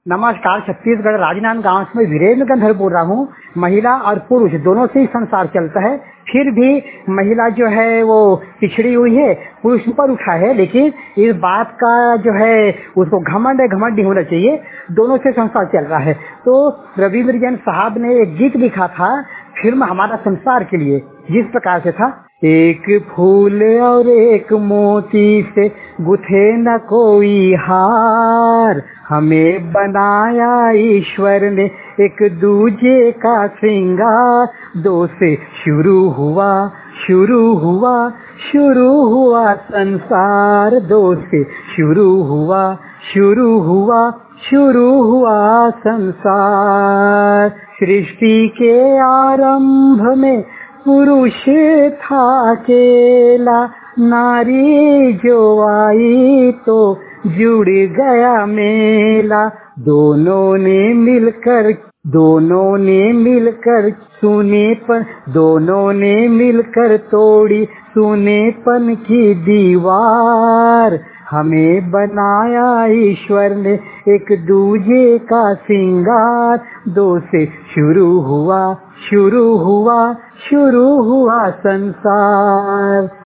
नमस्कार। छत्तीसगढ़ राजनांदगांव से मैं वीरेंद्र गंधर बोल रहा हूँ। महिला और पुरुष दोनों से ही संसार चलता है, फिर भी महिला जो है वो पिछड़ी हुई है, पुरुष ऊपर उठा है। लेकिन इस बात का जो है उसको घमंड नहीं होना चाहिए, दोनों से संसार चल रहा है। तो रविंद्र जैन साहब ने एक गीत लिखा था फिल्म हमारा संसार के लिए, जिस प्रकार से था, एक फूल और एक मोती से गुथे न कोई हार, हमें बनाया ईश्वर ने एक दूजे का श्रृंगार, दो से शुरू हुआ संसार, दो से शुरू हुआ संसार। सृष्टि के आरंभ में पुरुष था अकेला, नारी जो आई तो जुड़ गया मेला, दोनों ने मिलकर तोड़ी सुनेपन की दीवार, हमें बनाया ईश्वर ने एक दूजे का श्रृंगार, दो से शुरू हुआ संसार।